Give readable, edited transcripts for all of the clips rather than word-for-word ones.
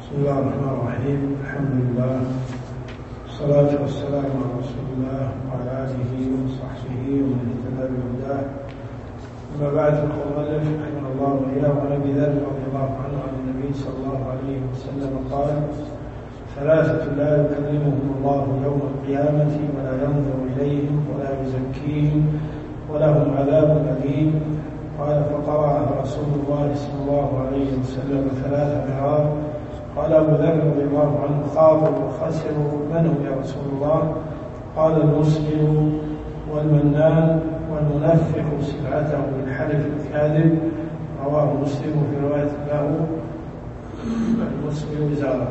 بسم الله الرحمن الرحيم. الحمد لله والصلاة والسلام على رسول الله وعلى آله وصحبه ومن اهتدى بهداه. أما بعد، فقال المؤلف رحمه الله وإياه عن أبي ذر رضي الله عنه عن النبي صلى الله عليه وسلم قال: ثلاثة لا يكلمهم الله يوم القيامة ولا ينظر إليهم ولا يزكيهم ولهم عذاب أليم. قال: فقرأها رسول الله صلى الله عليه وسلم 3 مرات. قال أبو ذر رضي الله عنه: خابوا وخسروا، من هم يا رسول الله؟ قال: المسلم والمنان والمنفق سلعته بالحلف الكاذب. رواه مسلم في رواية له: المسلم إزاره.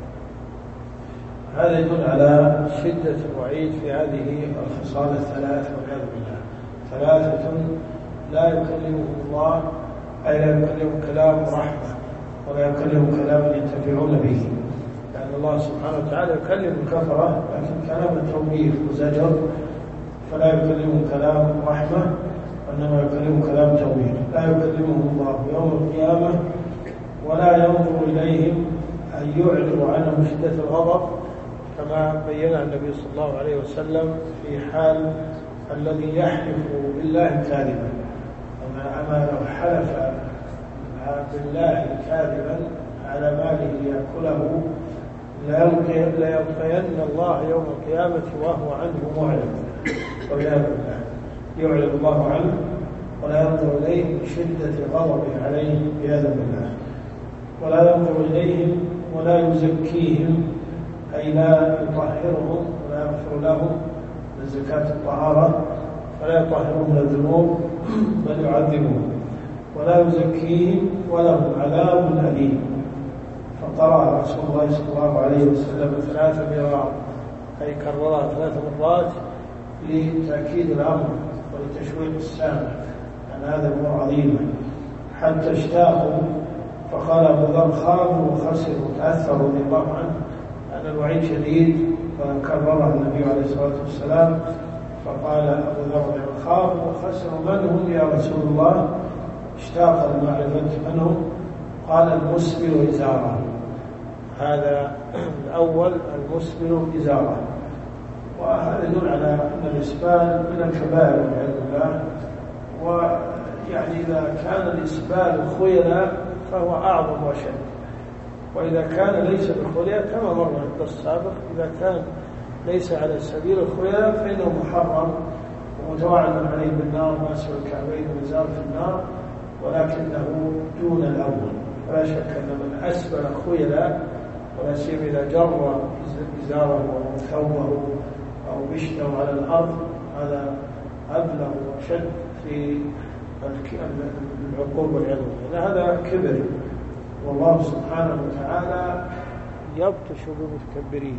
هذا يدل على شدة الوعيد في هذه الخصال الثلاث والعياذ بالله. 3 لا يكلمهم الله، أي لا يكلمهم كلام رحمة ولا يكلمهم كلام ينتفعون به، لأن الله سبحانه وتعالى يكلم الكفرة لكن كلام التوبيخ وزجر، فلا يكلمهم كلام رحمة وإنما يكلمهم كلام توبيخ. لا يكلمهم الله يوم القيامة ولا ينظر إليهم، أن يعرض عنهم شدة الغضب كما بين النبي صلى الله عليه وسلم في حال الذي يحلف بالله كاذبا. أما لو حلف بالله كاذبا على ماله ليأكله ليلقين الله يوم القيامة وهو عنه معرض والعياذ بالله. يعرض الله عنه ولا ينظر إليه من شدة غضبه عليه والعياذ بالله. ولا ينظر إليهم ولا يزكيهم، أي لا يطهرهم ولا يغفر لهم من زكاة الطهارة، فلا يطهرهم من الذنوب بل يعذبهم. ولا يزكيهم ولهم عذاب أليم. فقرأ رسول الله صلى الله عليه وسلم 3 مرات، أي كررها 3 مرات لتأكيد الأمر ولتشويق السامع أن هذا أمور عظيمة، حتى اشتاقوا. فقال أبو ذر: خابوا وخسروا، تأثروا رضي الله عنه أن الوعيد شديد، فكررها النبي عليه الصلاة والسلام. فقال أبو ذر: خابوا وخسروا، من هم يا رسول الله؟ اشتاق لمعرفة من هم. قال: المسبل إزاره. هذا الأول، المسبل إزاره. وهذا يدل على أن الإسبال من الكبائر والعياذ بالله. ويعني إذا كان الإسبال خيلا فهو أعظم وأشد، وإذا كان ليس بخيلا كما مر في الدرس السابق، إذا كان ليس على سبيل الخيلا فإنه محرم ومتوعد عليه بالنار، ماسر الكعبين وإزار في النار، ولكنه دون الأول. فلا شك أن من أسبل خيلا، ولا سيما إذا جر إزاره أو ثوبه أو بشته على الأرض، هذا أبلغ وشد في العقوبة والعياذ بالله. هذا كبر، والله سبحانه وتعالى يبطش بالمتكبرين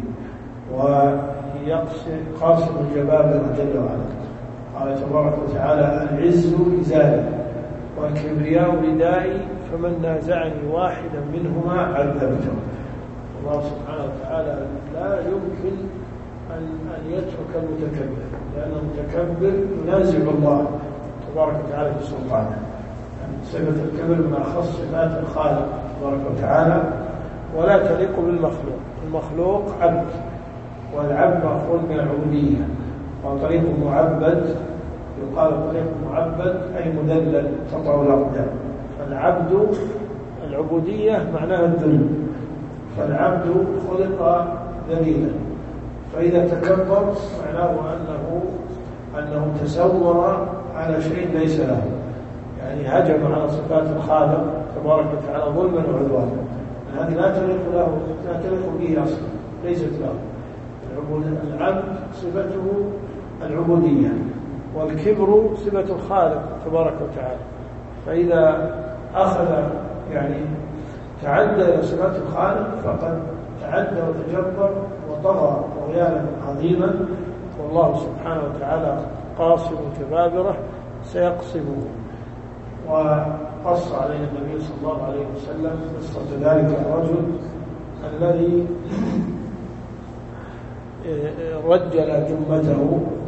ويقاسم الجبابرة جل وعلا. قال تبارك وتعالى: العز إزاري والكبرياء ردائي، فمن نازعني واحدا منهما عذبته. الله سبحانه وتعالى لا يمكن أن يترك المتكبر، لأن المتكبر ينازع الله تبارك وتعالى في سلطانه. صفة الكبر من أخص صفات الخالق تبارك وتعالى، ولا تليق بالمخلوق. المخلوق عبد، والعبد مأخوذ من العبودية، وطريق معبد يقال طريق معبد أي مذلل تطع الأقدام. فالعبد العبودية معناها الذل، فالعبد خلق ذليلا، فإذا تكبر معناه أنه تسور على شيء ليس له، يعني هجم على صفات الخالق تبارك وتعالى ظلما وعدوانا. هذه لا تليق به أصلا، ليست له. العبد صفته العبودية، والكبر صفة الخالق تبارك وتعالى. فإذا أخذ تعدى إلى صفات الخالق فقد تعدى وتجبر وطغى طغيانا عظيما، والله سبحانه وتعالى قاصم جبابرة سيقصمه. وقص عليه النبي صلى الله عليه وسلم قصة ذلك الرجل الذي رجل جمته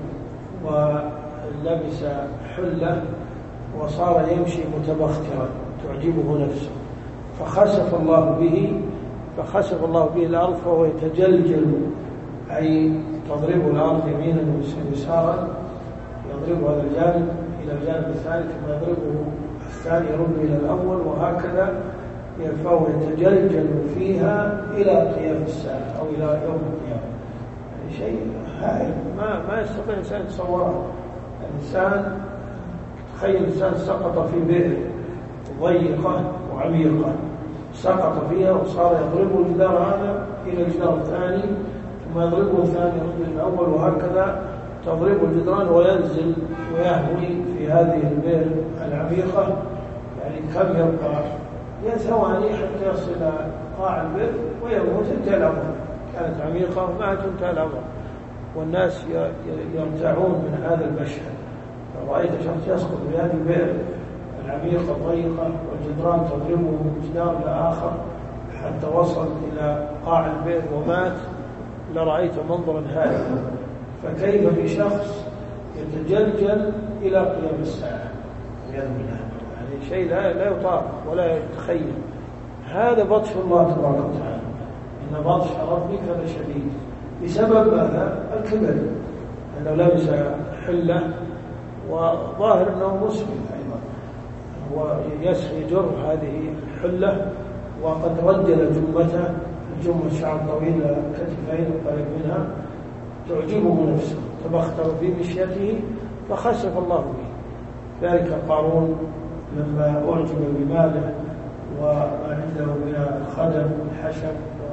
ولبس حلة وصار يمشي متبخترا تعجبه نفسه، فخسف الله به فخسف الله به الأرض فهو يتجلجل، أي تضرب الأرض يمينا ويسارا، يضرب هذا الجانب إلى الجانب الثاني ثم يضربه الثاني يرد إلى الأول، وهكذا فهو يتجلجل فيها إلى قيام الساعة أو إلى يوم القيامة. يعني شيء هائل ما يستطيع الإنسان يتصوره. الإنسان تخيل الإنسان سقط في بئر ضيقة وعميقة، سقط فيها وصار يضربه الجدار هذا إلى الجدار الثاني ثم يضربه الثاني إلى الأول، وهكذا تضربه الجدران وينزل ويهوي في هذه البئر العميقة. يعني كم يبقى؟ هي ثواني حتى يصل إلى قاع البئر ويموت، انتهى الأمر. كانت عميقة وما تنتهي الأمر، والناس يرتعون من هذا المشهد. رأيت شخص يسقط في هذه البئر العميقة الضيقة والجدران تضربه جدار لآخر حتى وصل إلى قاع البئر ومات، لرأيت منظرا هائلا. فكيف بشخص يتجلجل إلى قيام الساعة والعياذ بالله؟ يعني شيء لا يطاق ولا يتخيل. هذا بطش الله تبارك وتعالى، إن بطش ربك لشديد. بسبب ماذا؟ الكبر، أنه لبس حلة وظاهر أنه مسلم أيضا، هو يجر هذه الحلة وقد رجل جمته، الجمة شعر طويل كتفين وقريب منها تعجبه نفسه، تبختر في مشيته فخسف الله به. ذلك قارون لما أعجب بماله وما عنده من الخدم والحشم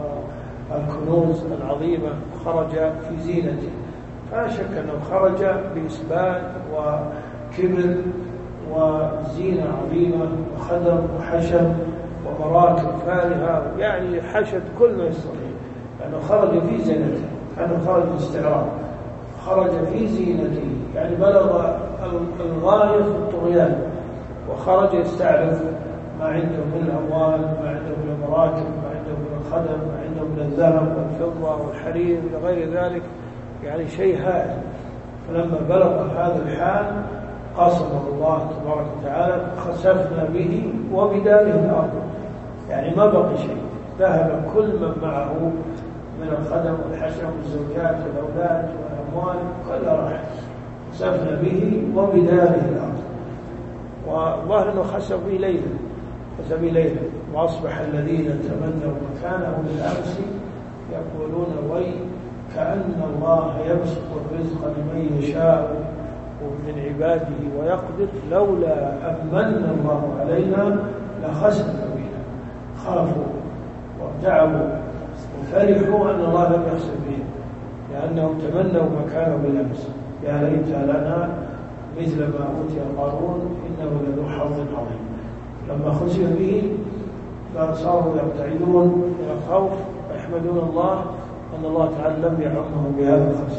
والكنوز العظيمة خرج في زينته، فلا شك أنه خرج بإثبات وكبر وزينة عظيمة وخدم وحشم ومراكب فارهة، يعني حشد كل ما يستطيع، لأنه خرج في زينته، كأنه خرج استعراض، خرج في زينته، يعني بلغ الغاية في الطغيان، وخرج يستعرض ما عنده من الأموال، ما عنده من المراكب، ما عنده من الخدم، ما عنده من الذهب والفضة والحرير وغير ذلك، يعني شيء هائل. فلما بلغ هذا الحال قصمه الله تبارك وتعالى، خسفنا به وبداره الأرض، يعني ما بقي شيء، ذهب كل من معه من الخدم والحشم والزوجات والأولاد والأموال كلها راحت، خسفنا به وبداره الأرض. والله أنه خسف به ليلا، وأصبح الذين تمنوا مكانه بالأمس يقولون وي كأن الله يبسط الرزق لمن يشاء من عباده ويقدر لولا أمن الله علينا لخسف بنا. خافوا وابتعبوا وفرحوا أن الله لم يخسف بهم، لأنهم تمنوا مكانه بالأمس، يا ليت لنا مثل ما أوتي قارون إنه لذو حظ عظيم. لما خسف به صاروا يبتعدون من الخوف ويحمدون الله أن الله تعالى لم يعمهم بهذا الخسف،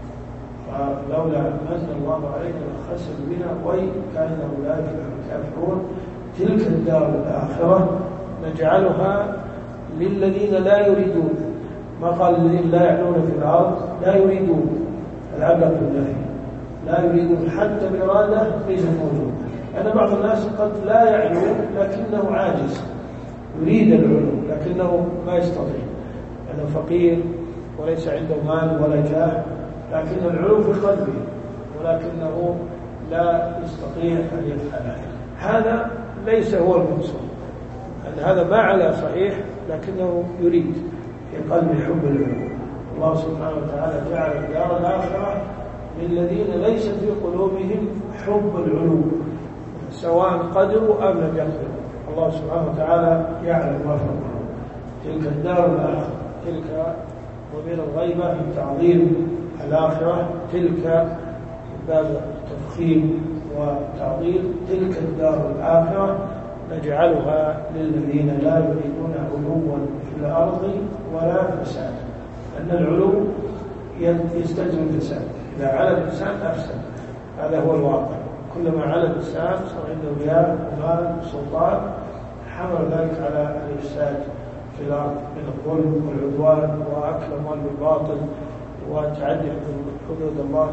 فلولا أن الله علينا لخسف بنا وإن كان أولئك الكافرون. تلك الدار الآخرة نجعلها للذين لا يريدون، ما قال الذين لا يعلون في الأرض، لا يريدون، العبد بالله لا يريدون، حتى بالإرادة ليس موجود. أنا بعض الناس قد لا يعلو لكنه عاجز، يريد العلو لكنه ما يستطيع، لأنه فقير وليس عنده مال ولا جاه، لكن العلو في قلبه ولكنه لا يستطيع أن يفعله. هذا ليس هو المقصود، أن هذا ما على صحيح لكنه يريد في قلبه حب العلو. الله سبحانه وتعالى جعل الدار الآخرة للذين ليس في قلوبهم حب العلو، سواء قدروا أم لم يقدروا. الله سبحانه وتعالى يعلم ما في القلوب. تلك الدار الآخرة، تلك ضمير الغيبة في تعظيم الآخرة، تلك باب التفخيم والتعظيم، تلك الدار الآخرة نجعلها للذين لا يريدون علوا في الأرض ولا فسادا، لأن العلو يستلزم الفساد، إذا على الإنسان أفسد، هذا هو الواقع. كلما على الإنسان صار عنده رياء ومال وسلطان حمل ذلك على الإفساد في الأرض من الظلم والعدوان وأكل أموال بالباطل وتعدي حدود الله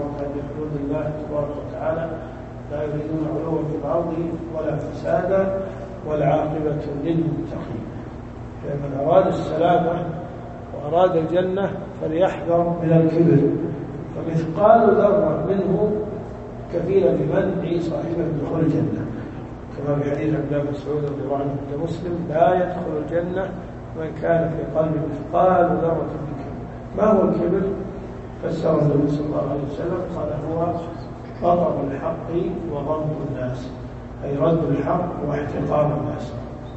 تبارك وتعالى. لا يريدون علوا في الأرض ولا فسادا والعاقبة للمتقين. فمن أراد السلامة وأراد الجنة فليحذر من الكبر، فمثقال ذرة منه كفيلة بمنع صاحبه من دخول الجنة، كما في حديث عبد الله بن مسعود رضي الله عنه عند مسلم: لا يدخل الجنة من كان في قلبه مثقال ذرة من كبر. ما هو الكبر؟ فسره النبي صلى الله عليه وسلم قال: هو بطر الحق وغمط الناس، أي رد الحق واحتقار الناس.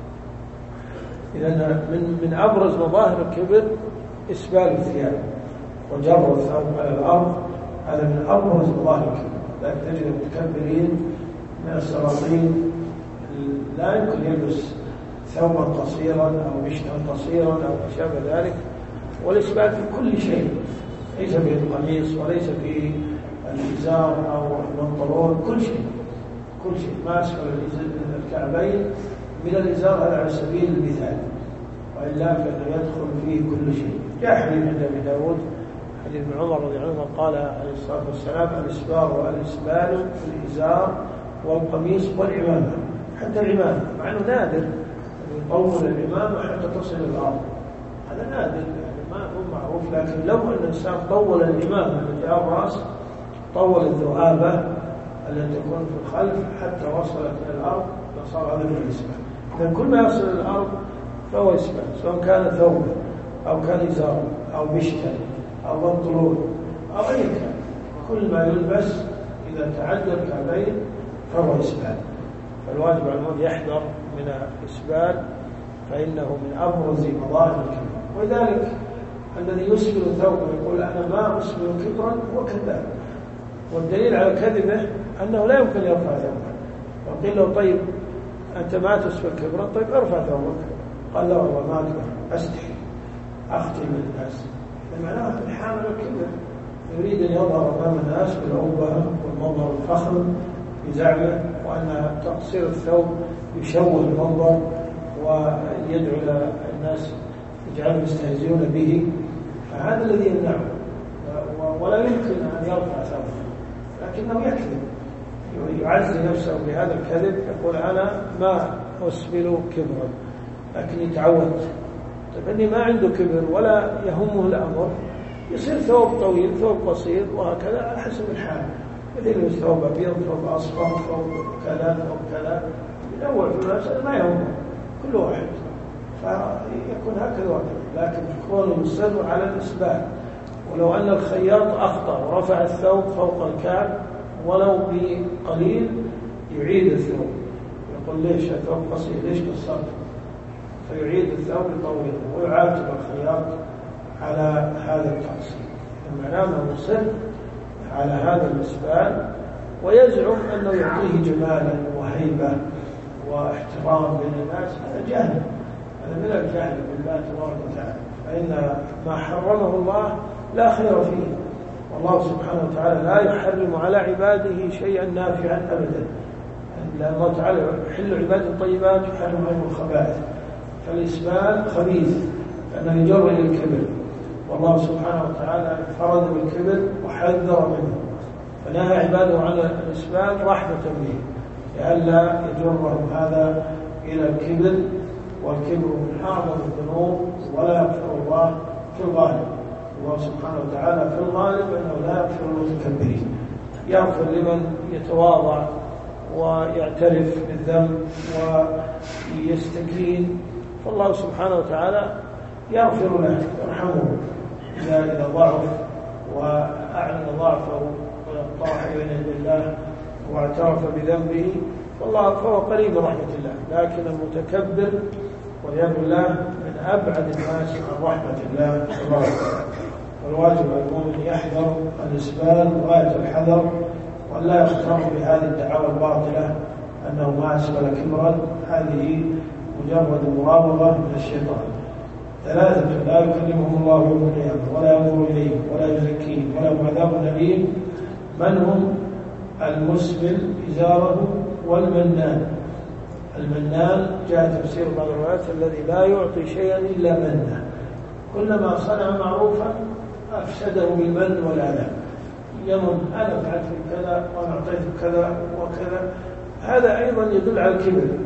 إذن من أبرز مظاهر الكبر إسبال الثياب وجر الثوب على الأرض، هذا من أبرز مظاهر الكبر. لكن تجد المتكبرين من السلاطين لا يمكن يلبس ثوبا قصيرا أو مشتا قصيرا أو ما شابه ذلك، والإسبال في كل شيء، ليس في القميص وليس في الإزار أو البنطلون، كل شيء ما أسفل الكعبين من الإزار هذا على سبيل المثال، وإلا فإنه يدخل فيه كل شيء. جاء حديث عند أبي داود حديث ابن عمر رضي الله عنه قال عليه الصلاة والسلام: الإسبار والإسبال في الإزار والقميص والعمامة. حتى العمامة مع أنه نادر أن يطول العمامة حتى تصل الأرض، هذا نادر يعني ما هو معروف، لكن لو أن الإنسان طول العمامة التي على الرأس طول الذؤابة التي تكون في الخلف حتى وصلت إلى الأرض فصار هذا من الإسبال. إذن كل ما يصل إلى الأرض فهو إسبال، سواء كان ثوبا أو كان إزارا أو مشتا أو بنطلون أو أي كان، كل ما يلبس إذا تعدى الكعبين فهو إسبال. فالواجب على المؤمن يحذر من الإسبال، فإنه من أبرز مظاهر الكبر. ولذلك الذي يسبل ثوبه يقول: أنا ما أسبل كبرا، هو كذاب. والدليل على كذبه أنه لا يمكن يرفع ثوبه. وقيل له: طيب أنت ما تسبل كبرا، طيب ارفع ثوبك. قال: لا والله ما أقدر، أستحي، أختي من الناس. فمعناه حامل الكبر، يريد أن يظهر أمام الناس بالعوبة والمنظر الفخم بزعمه، وأن تقصير الثوب يشوه المنظر ويدعو الناس يجعلهم يستهزئون به، فهذا الذي يمنعه، ولا يمكن أن يرفع ثوبه، لكنه يكذب، يعزي نفسه بهذا الكذب، يقول: أنا ما أسبل كبرا لكني تعودت. طيب إني ما عنده كبر ولا يهمه الأمر، يصير ثوب طويل ثوب قصير وهكذا على حسب الحال، مثل ثوب أبيض ثوب أصفر ثوب كذا ثوب كذا، ينوع في الناس ما يهمه كل واحد، فيكون هكذا وهكذا. لكن كونه يصر على الإسبال، ولو أن الخياط أخطأ ورفع الثوب فوق الكعب ولو بقليل يعيد الثوب، يقول: ليش الثوب قصير، ليش قصرت؟ فيعيد الثوب طويلا ويعاتب الخياط على هذا التقصير. معناه أنه مصر على هذا الإسبال ويزعم أنه يعطيه جمالا وهيبة واحترام بين الناس، هذا جهل، هذا من الجهل بالله تبارك وتعالى. فإن ما حرمه الله لا خير فيه، والله سبحانه وتعالى لا يحرم على عباده شيئا نافعا أبدا، لأن الله تعالى يحل عباده الطيبات ويحرم عليهم الخبائث. فالإسبال خبيث لأنه يجر إلى الكبر، والله سبحانه وتعالى فرد بالكبر وحذر منه، فنهى عباده عن الإسبال رحمة به لئلا يجرهم هذا إلى الكبر، والكبر من أعظم الذنوب ولا يغفر الله في الغالب. الله سبحانه وتعالى في الغالب أنه لا يغفر المتكبرين، يغفر لمن يتواضع ويعترف بالذنب ويستكين، فالله سبحانه وتعالى يغفر له يرحمه إذا ضعف وأعلن ضعفه وطاح بين يدي الله واعترف بذنبه، فهو قريب من رحمة الله. لكن المتكبر والعياذ بالله من أبعد الناس عن رحمة الله تبارك وتعالى. والواجب على المؤمن يحذر الإسبال غاية الحذر، ولا يختار بهذه الدعاوى الباطلة أنه ما أسبل كبرا، هذه مجرد مراوغة من الشيطان. 3 لا يكلمهم الله يوم القيامة ولا ينظر إليهم ولا يزكيهم ولهم عذاب أليم. من هم؟ المسبل إزاره والمنان. المنان جاء تفسير بعض الروايات الذي لا يعطي شيئا إلا منه، كلما صنع معروفا أفسده بالمن والأذى، يمن: أنا فعلت كذا وأنا أعطيت كذا وكذا. هذا أيضا يدل على الكبر،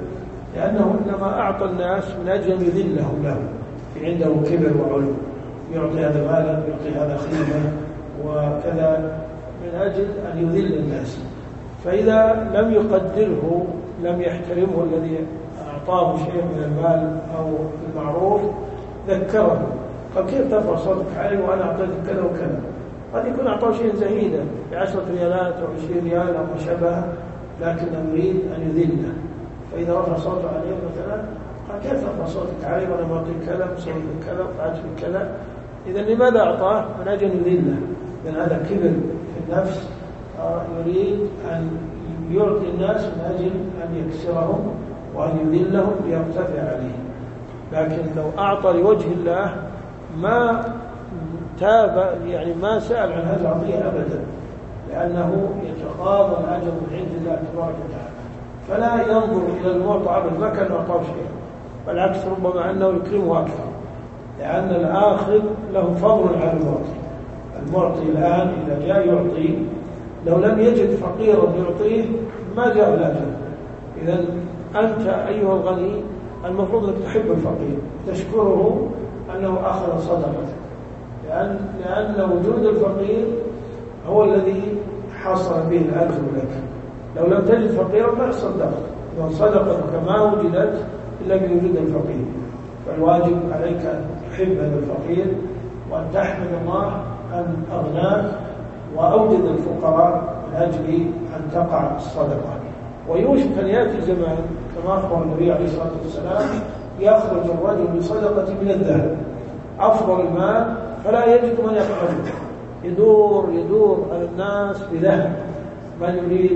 لأنه إنما أعطى الناس من أجل أن يذلهم له، في عنده كبر وعلو، يعطي هذا مالا يعطي هذا خدمة وكذا من أجل أن يذل الناس. فإذا لم يقدره لم يحترمه الذي أعطاه شيء من المال أو المعروف ذكره، قال كيف ترفع صوتك علي وأنا أعطيتك كذا وكذا؟ قد يكون أعطاه شيء زهيدا ب10 ريالات أو 20 ريال أو ما شابه، لكنه يريد أن يذله. فإذا رفع صوته عليه مثلا قال كيف ترفع صوتك علي وأنا معطيك كذا وسويت لك كذا وفعلت لك كذا؟ إذا لماذا أعطاه؟ من أجل أن يذله، لأن هذا كبر في النفس، يريد أن يعطي الناس من أجل أن يكسرهم وأن يذلهم ليرتفع عليهم. لكن لو أعطى لوجه الله ما تاب، يعني ما سأل عن هذه العطية أبدا، لأنه يتقاضى الأجر من عند الله تبارك وتعالى، فلا ينظر إلى المعطى أبدا، ما كان أعطاه شيئا، بالعكس ربما أنه يكرمه أكثر، لأن الآخذ له فضل على المعطي. المعطي الآن إذا جاء يعطي لو لم يجد فقيرا يعطيه ما جاء الأجر. إذا أنت أيها الغني المفروض أنك تحب الفقير، تشكره أنه أخذ صدقتك، لأن وجود الفقير هو الذي حصل به الأجر لك. لو لم تجد فقيرا ما صدقت، لأن صدقتك ما وجدت إلا بوجود الفقير. فالواجب عليك أن تحب هذا الفقير وأن تحمد الله أن أغناك وأوجد الفقراء من أجل أن تقع الصدقة. ويوشك أن يأتي زمان كما أخبر النبي عليه الصلاة والسلام يخرج الرجل بصدقة من الذهب أفضل المال فلا يجد من يقبله، يدور على الناس بذهب، من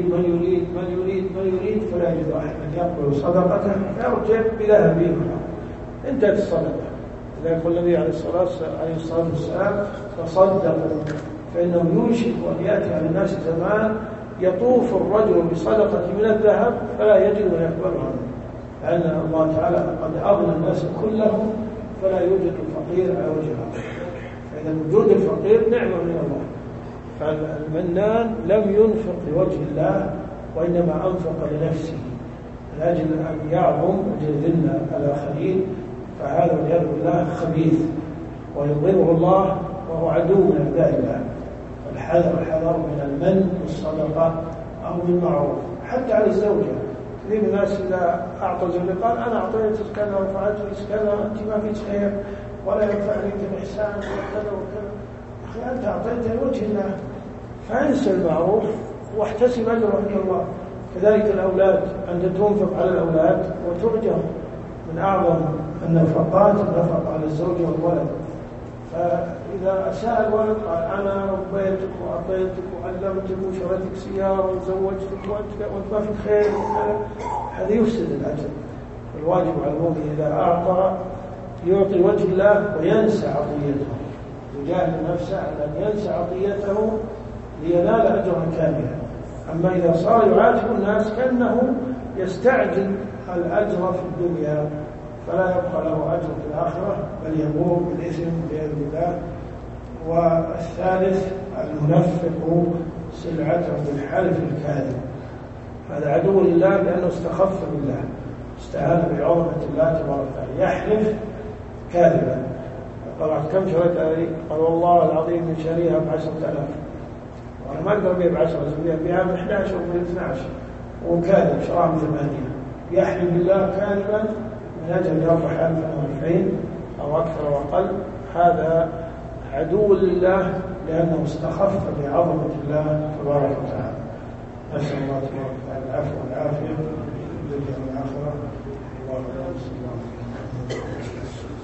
يريد فلا يجد أحد من يقبل صدقته فيرجع بذهب انتهت الصدقة. إذا يقول النبي عليه الصلاة والسلام تصدقوا، فإنه يوشك أن يأتي على الناس زمان يطوف الرجل بصدقة من الذهب فلا يجد من يقبله عنه، لأن الله تعالى قد أغنى الناس كلهم فلا يوجد الفقير على وجه الأرض. فإذا وجود الفقير نعمة من الله. فالمنان لم ينفق لوجه الله وإنما أنفق لنفسه من أجل أن يعظم ويذل الآخرين، فهذا والعياذ بالله خبيث ويضره الله وهو عدو من أعداء الله. الحذر من المن والصدقة أو بالمعروف حتى على الزوجة. كثير من الناس إذا أعطى زوجة قال أنا أعطيتك كذا وفعلت كذا أنت ما فيك خير ولا ينفع لك الإحسان وكذا وكذا. أخي أنت أعطيت لوجه الله فانسى المعروف واحتسب أجره عند الله. كذلك الأولاد، أنت تنفق على الأولاد وترجع من أعظم النفقات النفقة على الزوجة والولد. فإذا أساء الولد قال أنا ربيتك وأعطيتك وعلمتك وشريتك سيارة وزوجتك وأنت ما فيك خير وكذا، هذا يفسد الأجر. الواجب على المؤمن إذا أعطى يعطي وجه الله وينسى عطيته، يجاهد نفسه على أن ينسى عطيته لينال أجرا كاملا. أما إذا صار يعاتب الناس كأنه يستعجل الأجر في الدنيا فلا يبقى له أجر في الآخرة بل يمور بالإثم والعياذ بالله. والثالث المنفق سلعته بالحلف الكاذب، هذا عدو لله لأنه استخف بالله، استهان بعظمة الله تبارك وتعالى، يحلف كاذبا. قال كم شريت هذه؟ قال والله العظيم من شاريها ب10,000 وأنا ما أقدر بيها ب10، بيها ب11 وب12 وكاذب شراها ب8. يحلف بالله كاذبا من أجل يربح 1000 أو 2000 أو أكثر أو أقل. هذا عدو لله لأنه استخف بعظمة الله تبارك وتعالى. نسأل الله تبارك وتعالى العفو والعافية في الدنيا والآخرة. الله